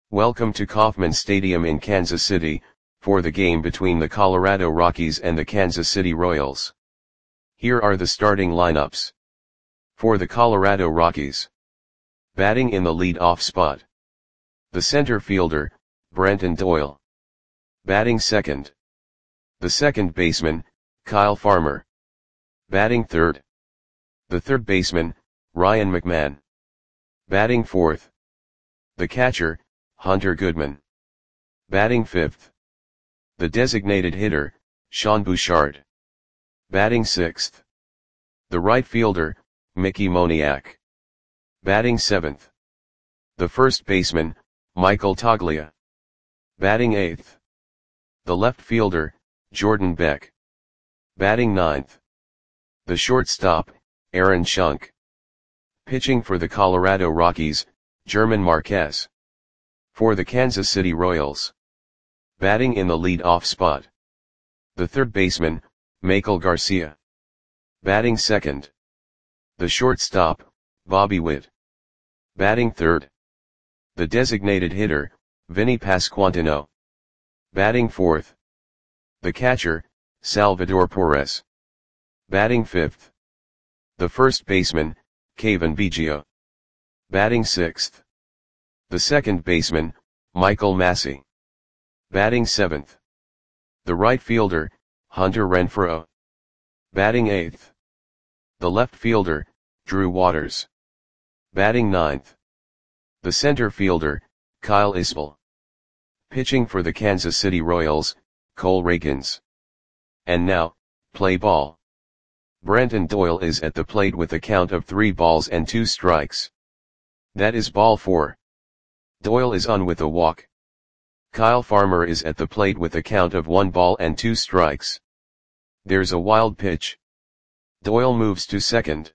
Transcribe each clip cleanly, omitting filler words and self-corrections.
Welcome to Kauffman Stadium in Kansas City, for the game between the Colorado Rockies and the Kansas City Royals. Here are the starting lineups. For the Colorado Rockies. Batting in the lead-off spot. The center fielder, Brenton Doyle. Batting second. The second baseman, Kyle Farmer. Batting third. The third baseman, Ryan McMahon. Batting fourth. The catcher, Hunter Goodman. Batting fifth. The designated hitter, Sean Bouchard. Batting sixth. The right fielder, Mickey Moniak. Batting seventh. The first baseman, Michael Toglia. Batting eighth. The left fielder, Jordan Beck. Batting ninth. The shortstop, Aaron Schunk. Pitching for the Colorado Rockies, German Marquez. For the Kansas City Royals. Batting in the lead-off spot. The third baseman, Maikel Garcia. Batting second. The shortstop, Bobby Witt. Batting third. The designated hitter, Vinny Pasquantino. Batting fourth. The catcher, Salvador Perez. Batting fifth. The first baseman, Cavan Biggio. Batting sixth. The second baseman, Michael Massey. Batting seventh. The right fielder, Hunter Renfroe. Batting eighth. The left fielder, Drew Waters. Batting ninth. The center fielder, Kyle Isbell. Pitching for the Kansas City Royals, Cole Ragans. And now, play ball. Brenton Doyle is at the plate with a count of 3 balls and 2 strikes. That is ball 4. Doyle is on with a walk. Kyle Farmer is at the plate with a count of 1 ball and 2 strikes. There's a wild pitch. Doyle moves to second.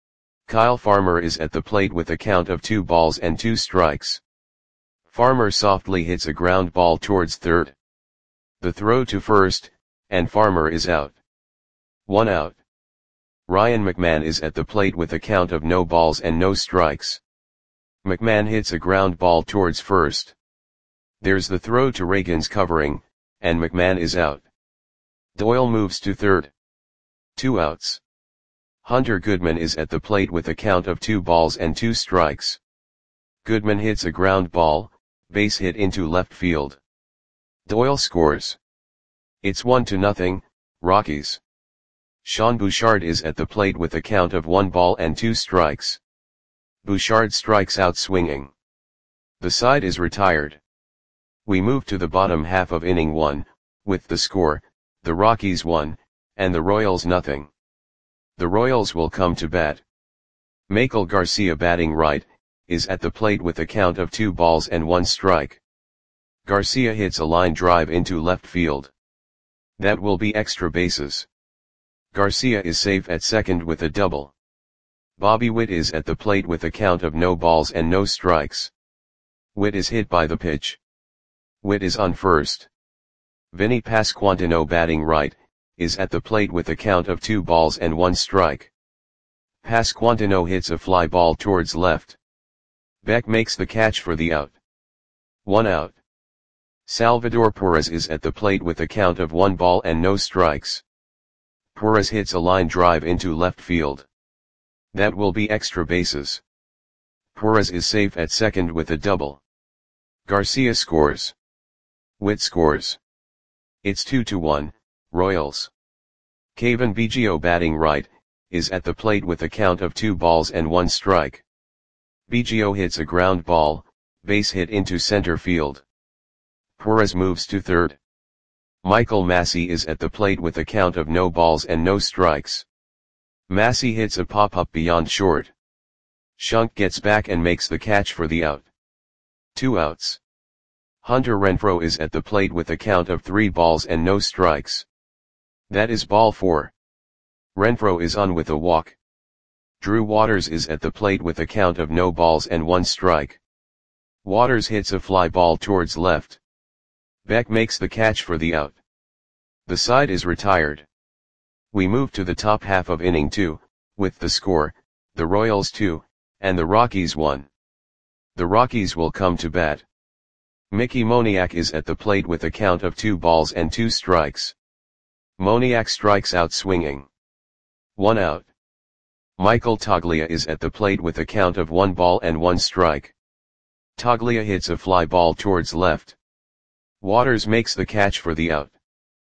Kyle Farmer is at the plate with a count of 2 balls and 2 strikes. Farmer softly hits a ground ball towards third. The throw to first, and Farmer is out. 1 out. Ryan McMahon is at the plate with a count of no balls and no strikes. McMahon hits a ground ball towards first. There's the throw to Ragans covering, and McMahon is out. Doyle moves to third. 2 outs. Hunter Goodman is at the plate with a count of 2 balls and 2 strikes. Goodman hits a ground ball, base hit into left field. Doyle scores. It's 1-0, Rockies. Sean Bouchard is at the plate with a count of 1 ball and 2 strikes. Bouchard strikes out swinging. The side is retired. We move to the bottom half of inning 1, with the score, the Rockies 1, and the Royals nothing. The Royals will come to bat. Maikel Garcia batting right, is at the plate with a count of 2 balls and 1 strike. Garcia hits a line drive into left field. That will be extra bases. Garcia is safe at second with a double. Bobby Witt is at the plate with a count of no balls and no strikes. Witt is hit by the pitch. Witt is on first. Vinny Pasquantino batting right, is at the plate with a count of 2 balls and 1 strike. Pasquantino hits a fly ball towards left. Beck makes the catch for the out. 1 out. Salvador Perez is at the plate with a count of 1 ball and no strikes. Perez hits a line drive into left field. That will be extra bases. Perez is safe at second with a double. Garcia scores. Witt scores. It's 2-1, Royals. Cavan Biggio batting right, is at the plate with a count of 2 balls and 1 strike. Biggio hits a ground ball, base hit into center field. Perez moves to third. Michael Massey is at the plate with a count of no balls and no strikes. Massey hits a pop-up beyond short. Schunk gets back and makes the catch for the out. 2 outs. Hunter Renfroe is at the plate with a count of 3 balls and no strikes. That is ball 4. Renfroe is on with a walk. Drew Waters is at the plate with a count of no balls and 1 strike. Waters hits a fly ball towards left. Beck makes the catch for the out. The side is retired. We move to the top half of inning 2, with the score, the Royals 2, and the Rockies 1. The Rockies will come to bat. Mickey Moniak is at the plate with a count of 2 balls and 2 strikes. Moniak strikes out swinging. 1 out. Michael Toglia is at the plate with a count of 1 ball and 1 strike. Toglia hits a fly ball towards left. Waters makes the catch for the out.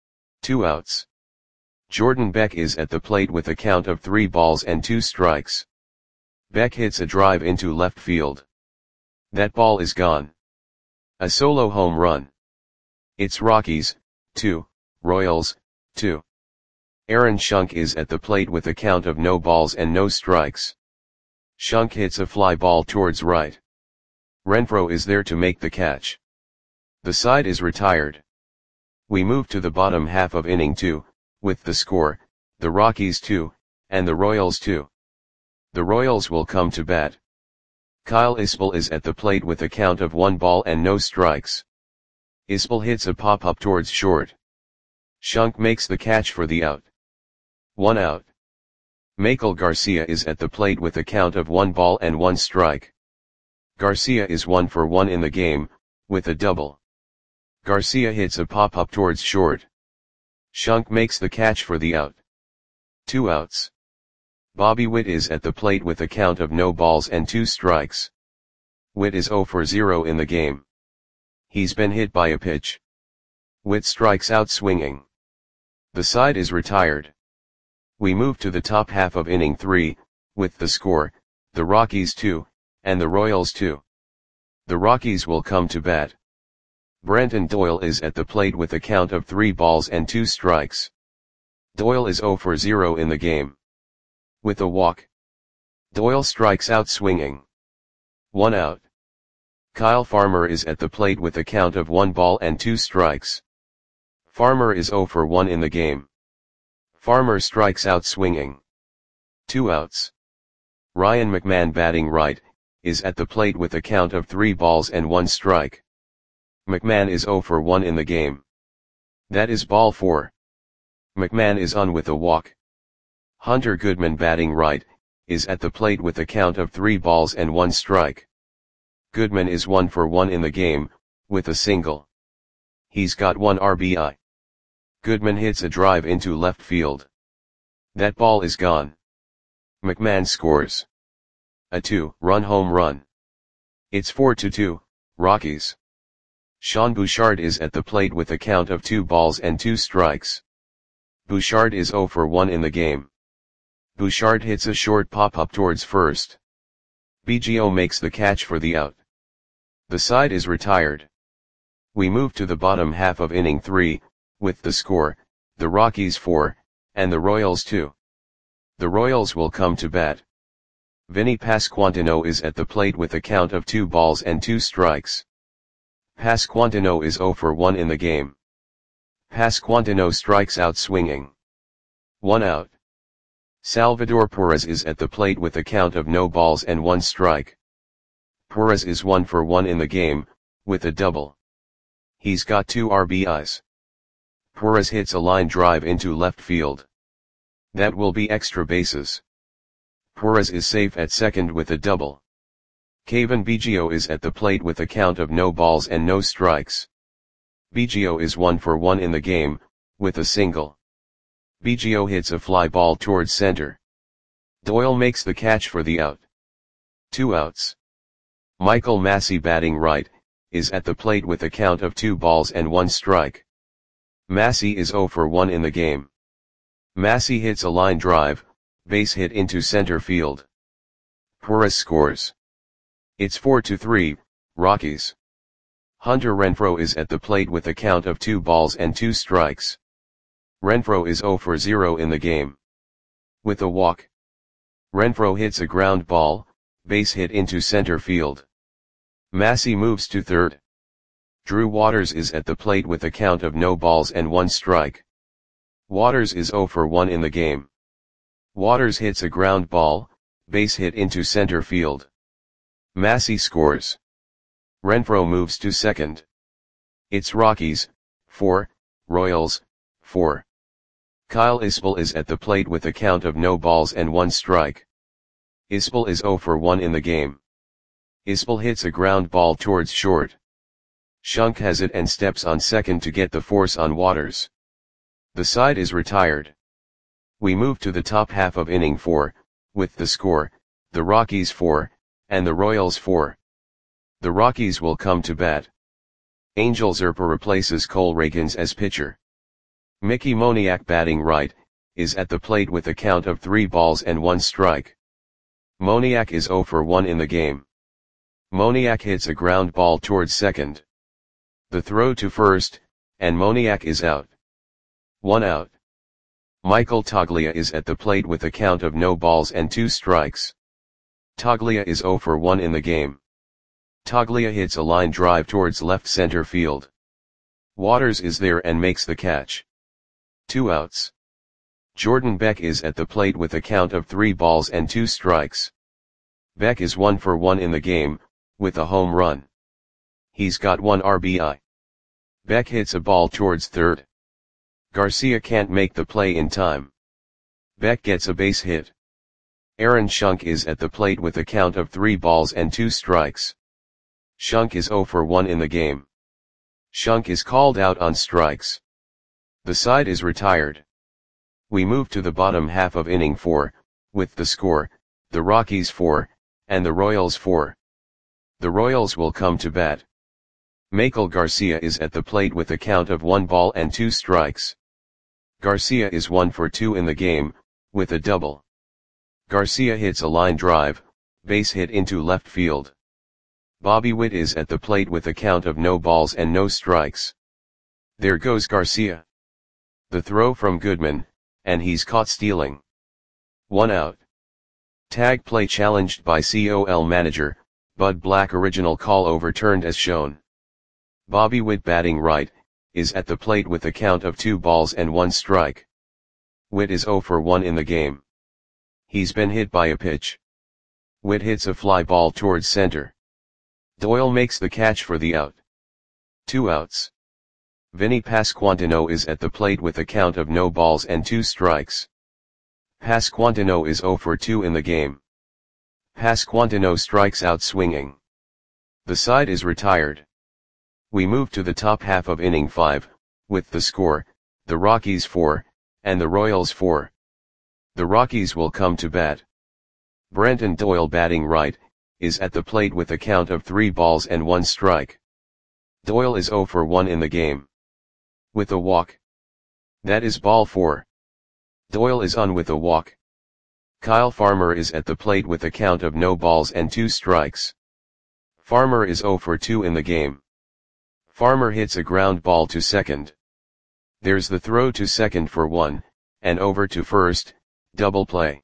2 outs. Jordan Beck is at the plate with a count of 3 balls and 2 strikes. Beck hits a drive into left field. That ball is gone. A solo home run. It's Rockies, 2, Royals, 2. Aaron Schunk is at the plate with a count of no balls and no strikes. Schunk hits a fly ball towards right. Renfroe is there to make the catch. The side is retired. We move to the bottom half of inning 2, with the score, the Rockies 2, and the Royals 2. The Royals will come to bat. Kyle Isbell is at the plate with a count of 1 ball and no strikes. Isbell hits a pop-up towards short. Schunk makes the catch for the out. 1 out. Maikel Garcia is at the plate with a count of 1 ball and 1 strike. Garcia is 1 for 1 in the game, with a double. Garcia hits a pop-up towards short. Schunk makes the catch for the out. 2 outs. Bobby Witt is at the plate with a count of no balls and 2 strikes. Witt is 0 for 0 in the game. He's been hit by a pitch. Witt strikes out swinging. The side is retired. We move to the top half of inning 3, with the score, the Rockies 2, and the Royals 2. The Rockies will come to bat. Brenton Doyle is at the plate with a count of 3 balls and 2 strikes. Doyle is 0 for 0 in the game. With a walk. Doyle strikes out swinging. 1 out. Kyle Farmer is at the plate with a count of 1 ball and 2 strikes. Farmer is 0 for 1 in the game. Farmer strikes out swinging. 2 outs. Ryan McMahon batting right, is at the plate with a count of 3 balls and 1 strike. McMahon is 0 for 1 in the game. That is ball 4. McMahon is on with a walk. Hunter Goodman batting right, is at the plate with a count of 3 balls and 1 strike. Goodman is 1 for 1 in the game, with a single. He's got 1 RBI. Goodman hits a drive into left field. That ball is gone. McMahon scores a 2-run home run. It's 4-2, Rockies. Sean Bouchard is at the plate with a count of 2 balls and 2 strikes. Bouchard is 0 for 1 in the game. Bouchard hits a short pop-up towards first. Biggio makes the catch for the out. The side is retired. We move to the bottom half of inning 3, with the score, the Rockies 4, and the Royals 2. The Royals will come to bat. Vinny Pasquantino is at the plate with a count of 2 balls and 2 strikes. Pasquantino is 0 for 1 in the game. Pasquantino strikes out swinging. 1 out. Salvador Perez is at the plate with a count of no balls and 1 strike. Perez is 1 for 1 in the game, with a double. He's got 2 RBIs. Perez hits a line drive into left field. That will be extra bases. Perez is safe at second with a double. Cavan Biggio is at the plate with a count of no balls and no strikes. Biggio is 1 for 1 in the game, with a single. Biggio hits a fly ball towards center. Doyle makes the catch for the out. 2 outs. Michael Massey batting right, is at the plate with a count of 2 balls and 1 strike. Massey is 0 for 1 in the game. Massey hits a line drive, base hit into center field. Perez scores. It's 4-3, Rockies. Hunter Renfroe is at the plate with a count of 2 balls and 2 strikes. Renfroe is 0 for 0 in the game. With a walk. Renfroe hits a ground ball, base hit into center field. Massey moves to third. Drew Waters is at the plate with a count of no balls and 1 strike. Waters is 0 for 1 in the game. Waters hits a ground ball, base hit into center field. Massey scores. Renfroe moves to second. It's Rockies, 4, Royals, 4. Kyle Isbell is at the plate with a count of no balls and 1 strike. Isbell is 0 for 1 in the game. Isbell hits a ground ball towards short. Shunk has it and steps on second to get the force on Waters. The side is retired. We move to the top half of inning 4, with the score, the Rockies 4, and the Royals 4. The Rockies will come to bat. Angel Zerpa replaces Cole Ragans as pitcher. Mickey Moniak batting right, is at the plate with a count of 3 balls and 1 strike. Moniak is 0 for 1 in the game. Moniak hits a ground ball towards second. The throw to first, and Moniak is out. 1 out. Michael Toglia is at the plate with a count of no balls and 2 strikes. Toglia is 0 for 1 in the game. Toglia hits a line drive towards left center field. Waters is there and makes the catch. 2 outs. Jordan Beck is at the plate with a count of 3 balls and 2 strikes. Beck is 1 for 1 in the game, with a home run. He's got 1 RBI. Beck hits a ball towards third. Garcia can't make the play in time. Beck gets a base hit. Aaron Shunk is at the plate with a count of 3 balls and 2 strikes. Shunk is 0 for 1 in the game. Shunk is called out on strikes. The side is retired. We move to the bottom half of inning 4, with the score, the Rockies 4, and the Royals 4. The Royals will come to bat. Michael Garcia is at the plate with a count of 1 ball and 2 strikes. Garcia is 1 for 2 in the game, with a double. Garcia hits a line drive, base hit into left field. Bobby Witt is at the plate with a count of no balls and no strikes. There goes Garcia. The throw from Goodman, and he's caught stealing. 1 out. Tag play challenged by COL manager, Bud Black. Original call overturned as shown. Bobby Witt batting right, is at the plate with a count of 2 balls and 1 strike. Witt is 0 for 1 in the game. He's been hit by a pitch. Witt hits a fly ball towards center. Doyle makes the catch for the out. 2 outs. Vinny Pasquantino is at the plate with a count of no balls and 2 strikes. Pasquantino is 0 for 2 in the game. Pasquantino strikes out swinging. The side is retired. We move to the top half of inning 5, with the score, the Rockies 4, and the Royals 4. The Rockies will come to bat. Brenton Doyle batting right, is at the plate with a count of 3 balls and 1 strike. Doyle is 0 for 1 in the game. With a walk. That is ball 4. Doyle is on with a walk. Kyle Farmer is at the plate with a count of no balls and 2 strikes. Farmer is 0 for 2 in the game. Farmer hits a ground ball to second. There's the throw to second for 1, and over to first, double play.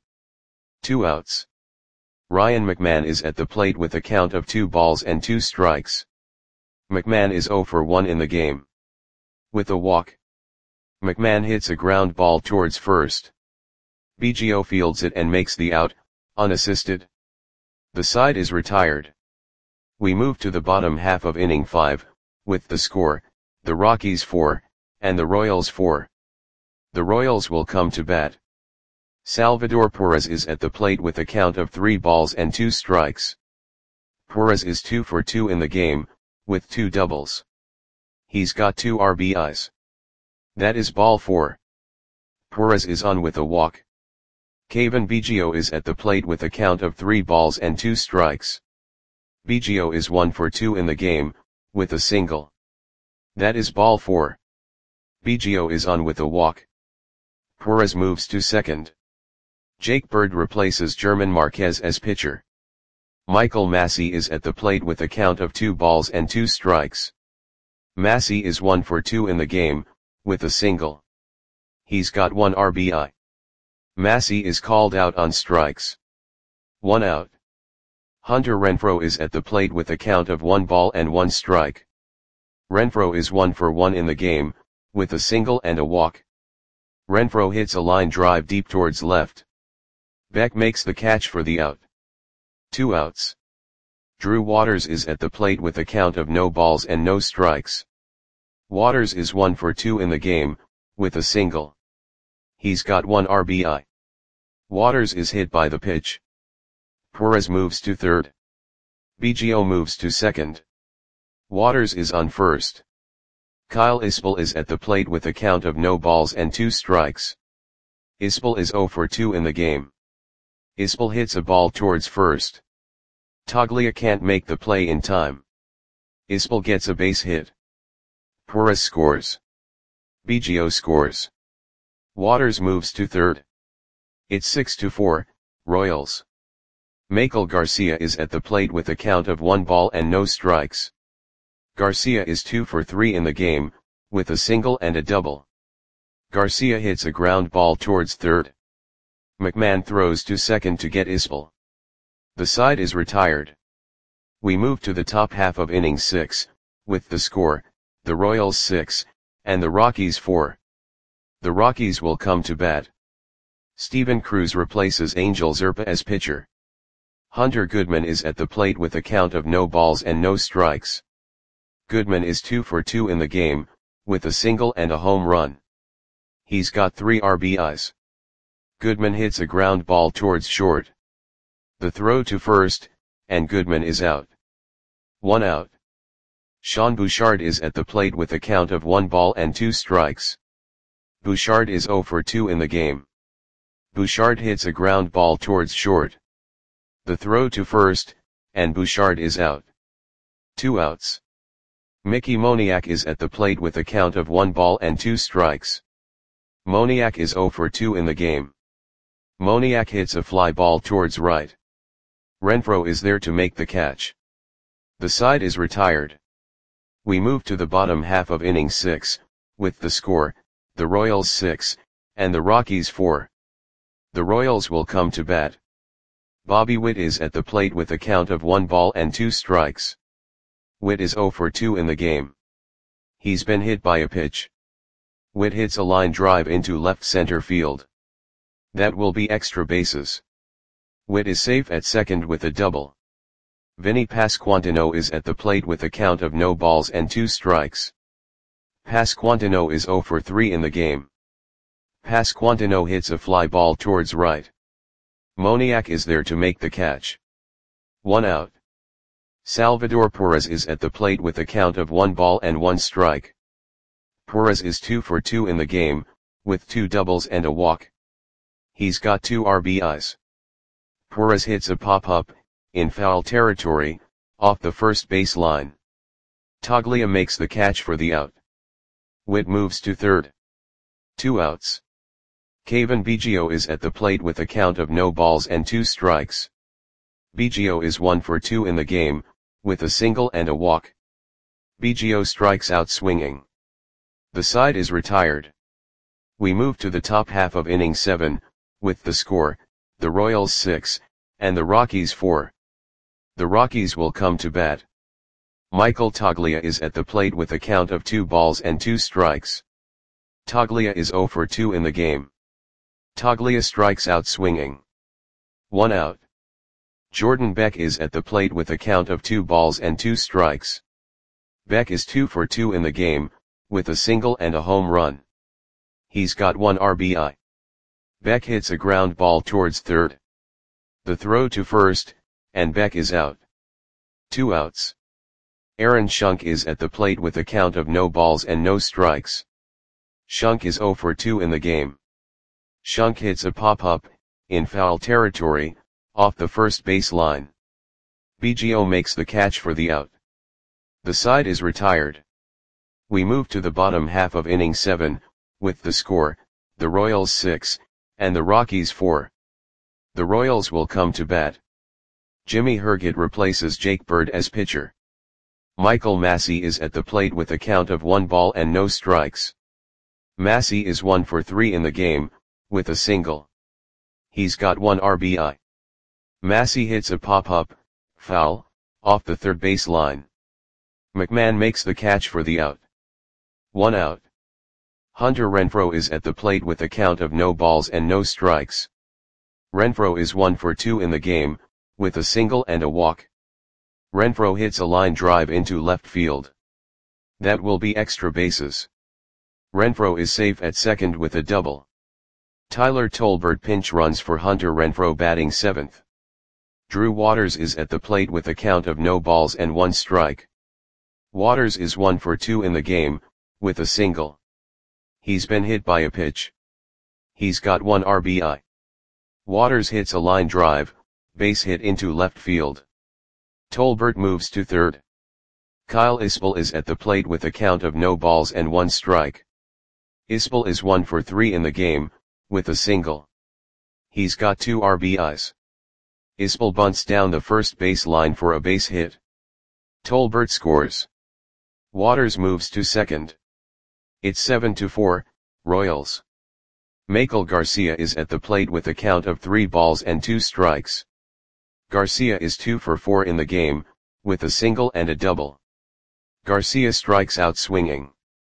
2 outs. Ryan McMahon is at the plate with a count of 2 balls and 2 strikes. McMahon is 0 for 1 in the game. With a walk. McMahon hits a ground ball towards first. Biggio fields it and makes the out, unassisted. The side is retired. We move to the bottom half of inning 5, with the score, the Rockies 4, and the Royals 4. The Royals will come to bat. Salvador Perez is at the plate with a count of 3 balls and 2 strikes. Perez is 2 for 2 in the game, with 2 doubles. He's got 2 RBIs. That is ball 4. Perez is on with a walk. Cavan Biggio is at the plate with a count of 3 balls and 2 strikes. Biggio is 1 for 2 in the game, with a single. That is ball 4. Biggio is on with a walk. Perez moves to second. Jake Bird replaces German Marquez as pitcher. Michael Massey is at the plate with a count of 2 balls and 2 strikes. Massey is 1 for 2 in the game, with a single. He's got 1 RBI. Massey is called out on strikes. 1 out. Hunter Renfroe is at the plate with a count of 1 ball and 1 strike. Renfroe is 1 for 1 in the game, with a single and a walk. Renfroe hits a line drive deep towards left. Beck makes the catch for the out. 2 outs. Drew Waters is at the plate with a count of no balls and no strikes. Waters is 1 for 2 in the game, with a single. He's got 1 RBI. Waters is hit by the pitch. Perez moves to third. Biggio moves to second. Waters is on first. Kyle Ispel is at the plate with a count of no balls and 2 strikes. Ispel is 0 for 2 in the game. Ispel hits a ball towards first. Toglia can't make the play in time. Ispel gets a base hit. Perez scores. Biggio scores. Waters moves to third. It's 6-4, Royals. Maikel Garcia is at the plate with a count of 1 ball and no strikes. Garcia is 2 for 3 in the game, with a single and a double. Garcia hits a ground ball towards third. McMahon throws to second to get Ispel. The side is retired. We move to the top half of inning 6, with the score, the Royals 6, and the Rockies 4. The Rockies will come to bat. Steven Cruz replaces Angel Zerpa as pitcher. Hunter Goodman is at the plate with a count of no balls and no strikes. Goodman is 2 for 2 in the game, with a single and a home run. He's got 3 RBIs. Goodman hits a ground ball towards short. The throw to first, and Goodman is out. 1 out. Sean Bouchard is at the plate with a count of 1 ball and 2 strikes. Bouchard is 0 for 2 in the game. Bouchard hits a ground ball towards short. The throw to first, and Bouchard is out. 2 outs. Mickey Moniak is at the plate with a count of 1 ball and 2 strikes. Moniak is 0 for 2 in the game. Moniak hits a fly ball towards right. Renfroe is there to make the catch. The side is retired. We move to the bottom half of inning 6, with the score, the Royals 6, and the Rockies 4. The Royals will come to bat. Bobby Witt is at the plate with a count of 1 ball and 2 strikes. Witt is 0 for 2 in the game. He's been hit by a pitch. Witt hits a line drive into left center field. That will be extra bases. Witt is safe at second with a double. Vinny Pasquantino is at the plate with a count of no balls and 2 strikes. Pasquantino is 0 for 3 in the game. Pasquantino hits a fly ball towards right. Moniak is there to make the catch. 1 out. Salvador Perez is at the plate with a count of 1 ball and 1 strike. Perez is 2 for 2 in the game, with 2 doubles and a walk. He's got 2 RBIs. Perez hits a pop-up, in foul territory, off the first base line. Toglia makes the catch for the out. Witt moves to third. 2 outs. Cavan Biggio is at the plate with a count of no balls and 2 strikes. Biggio is 1 for 2 in the game, with a single and a walk. Biggio strikes out swinging. The side is retired. We move to the top half of inning 7, with the score, the Royals 6, and the Rockies 4. The Rockies will come to bat. Michael Toglia is at the plate with a count of 2 balls and 2 strikes. Toglia is 0 for 2 in the game. Toglia strikes out swinging. 1 out. Jordan Beck is at the plate with a count of 2 balls and 2 strikes. Beck is 2 for 2 in the game, with a single and a home run. He's got 1 RBI. Beck hits a ground ball towards third. The throw to first, and Beck is out. 2 outs. Aaron Schunk is at the plate with a count of no balls and no strikes. Schunk is 0 for 2 in the game. Schunk hits a pop-up, in foul territory, off the first base line. Biggio makes the catch for the out. The side is retired. We move to the bottom half of inning 7, with the score, the Royals 6, and the Rockies 4. The Royals will come to bat. Jimmy Herget replaces Jake Bird as pitcher. Michael Massey is at the plate with a count of 1 ball and no strikes. Massey is 1 for 3 in the game, with a single. He's got 1 RBI. Massey hits a pop-up, foul, off the third base line. McMahon makes the catch for the out. 1 out. Hunter Renfroe is at the plate with a count of no balls and no strikes. Renfroe is 1 for 2 in the game, with a single and a walk. Renfroe hits a line drive into left field. That will be extra bases. Renfroe is safe at second with a double. Tyler Tolbert pinch runs for Hunter Renfroe batting 7th. Drew Waters is at the plate with a count of no balls and 1 strike. Waters is 1 for 2 in the game, with a single. He's been hit by a pitch. He's got 1 RBI. Waters hits a line drive, base hit into left field. Tolbert moves to third. Kyle Isbell is at the plate with a count of no balls and 1 strike. Isbell is 1 for 3 in the game, with a single. He's got 2 RBIs. Isbell bunts down the first base line for a base hit. Tolbert scores. Waters moves to second. It's 7-4, Royals. Maikel Garcia is at the plate with a count of 3 balls and 2 strikes. Garcia is 2 for 4 in the game, with a single and a double. Garcia strikes out swinging.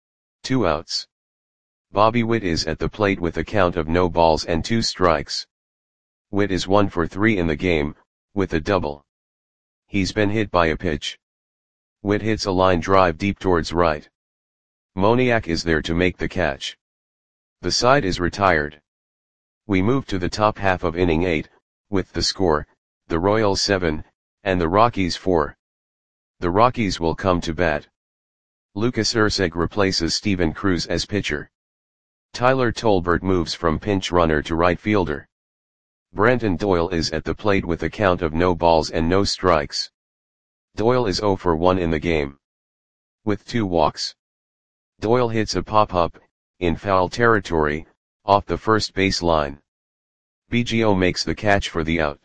2 outs. Bobby Witt is at the plate with a count of no balls and 2 strikes. Witt is 1 for 3 in the game, with a double. He's been hit by a pitch. Witt hits a line drive deep towards right. Moniak is there to make the catch. The side is retired. We move to the top half of inning 8, with the score, the Royals 7, and the Rockies 4. The Rockies will come to bat. Lucas Erceg replaces Steven Cruz as pitcher. Tyler Tolbert moves from pinch runner to right fielder. Brenton Doyle is at the plate with a count of no balls and no strikes. Doyle is 0 for 1 in the game. With 2 walks. Doyle hits a pop-up, in foul territory, off the first base line. Biggio makes the catch for the out.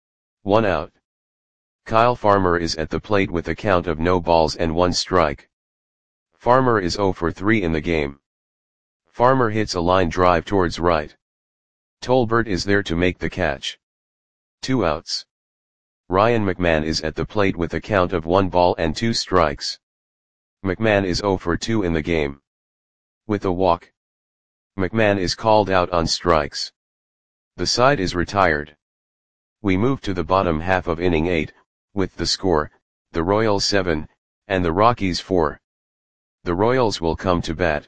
1 out. Kyle Farmer is at the plate with a count of no balls and 1 strike. Farmer is 0 for 3 in the game. Farmer hits a line drive towards right. Tolbert is there to make the catch. 2 outs. Ryan McMahon is at the plate with a count of 1 ball and 2 strikes. McMahon is 0 for 2 in the game. With a walk. McMahon is called out on strikes. The side is retired. We move to the bottom half of inning 8, with the score, the Royals 7, and the Rockies 4. The Royals will come to bat.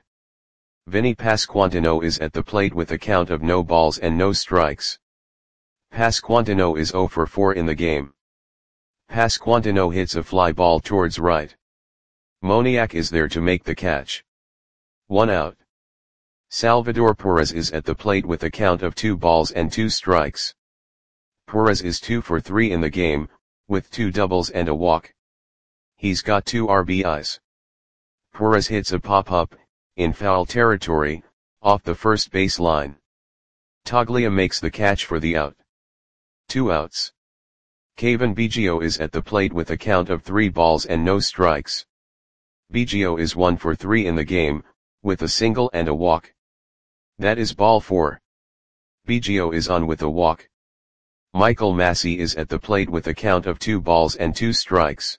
Vinny Pasquantino is at the plate with a count of no balls and no strikes. Pasquantino is 0 for 4 in the game. Pasquantino hits a fly ball towards right. Moniak is there to make the catch. 1 out. Salvador Perez is at the plate with a count of 2 balls and 2 strikes. Perez is 2 for 3 in the game, with 2 doubles and a walk. He's got 2 RBIs. Perez hits a pop-up, in foul territory, off the first base line. Toglia makes the catch for the out. 2 outs. Cavan Biggio is at the plate with a count of 3 balls and no strikes. Biggio is 1 for 3 in the game, with a single and a walk. That is ball 4. Biggio is on with a walk. Michael Massey is at the plate with a count of 2 balls and 2 strikes.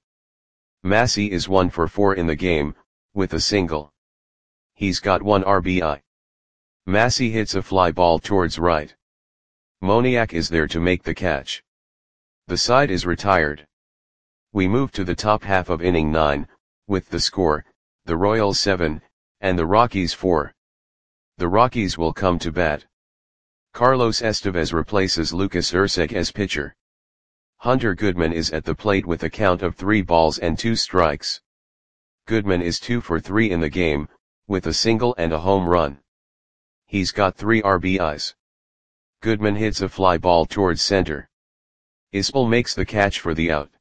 Massey is 1 for 4 in the game, with a single. He's got 1 RBI. Massey hits a fly ball towards right. Moniak is there to make the catch. The side is retired. We move to the top half of inning 9, with the score, the Royals 7, and the Rockies 4. The Rockies will come to bat. Carlos Estevez replaces Lucas Erceg as pitcher. Hunter Goodman is at the plate with a count of 3 balls and 2 strikes. Goodman is 2 for 3 in the game, with a single and a home run. He's got 3 RBIs. Goodman hits a fly ball towards center. Isbell makes the catch for the out.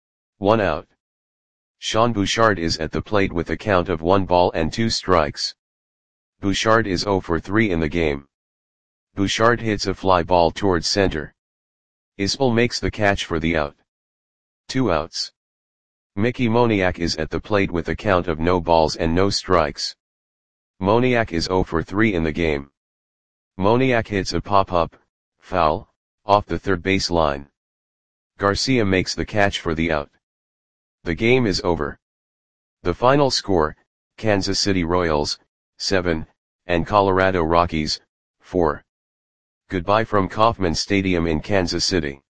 1 out. Sean Bouchard is at the plate with a count of 1 ball and 2 strikes. Bouchard is 0 for 3 in the game. Bouchard hits a fly ball towards center. Isbell makes the catch for the out. 2 outs. Mickey Moniak is at the plate with a count of no balls and no strikes. Moniak is 0 for 3 in the game. Moniak hits a pop-up, foul, off the third base line. Garcia makes the catch for the out. The game is over. The final score, Kansas City Royals, 7, and Colorado Rockies, 4. Goodbye from Kauffman Stadium in Kansas City.